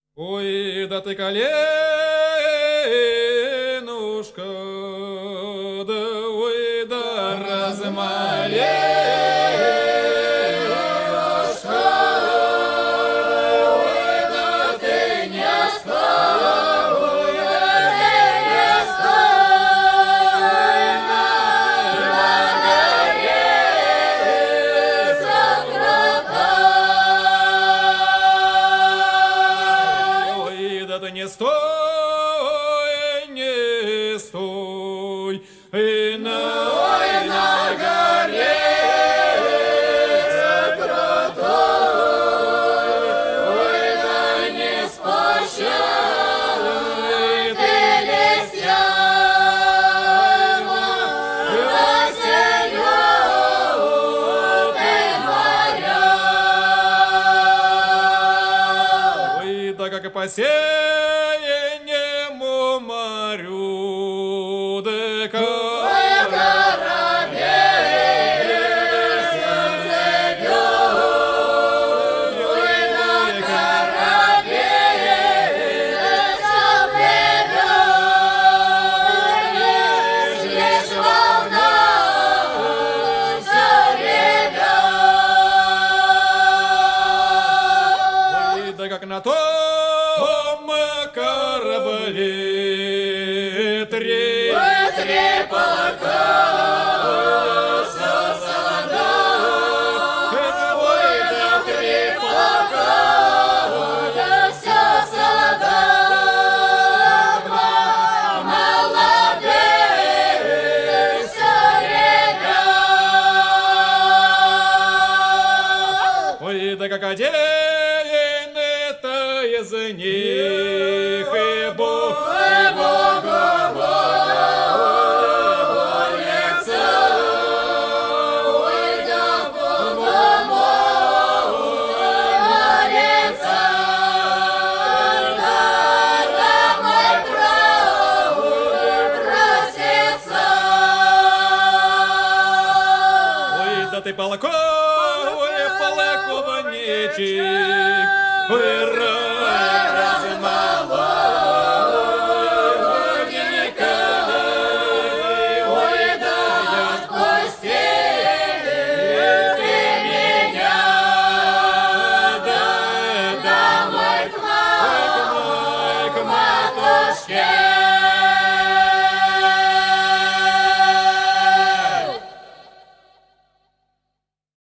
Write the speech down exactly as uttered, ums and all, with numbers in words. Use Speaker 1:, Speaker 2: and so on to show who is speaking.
Speaker 1: Ой, да ты коленушка, да ой, да размалей. Не стой, не стой, и на, ой, на горе крутой, ой, да не спущай ты листьями, рассеют ты моря. Ой, да как и посеять морю, да корабель живет, ой, да корабель соплывет, лишь волна заревет. Ой, да как на том корабле три, три полка со солдат, ой, да три полка со солдат, молодых все ребят. Ой, да как один из них и Бог, и Богу молится, ой, да Богу молится, да домой просится. Ой, да ты полковой, полковничек, ой, размало.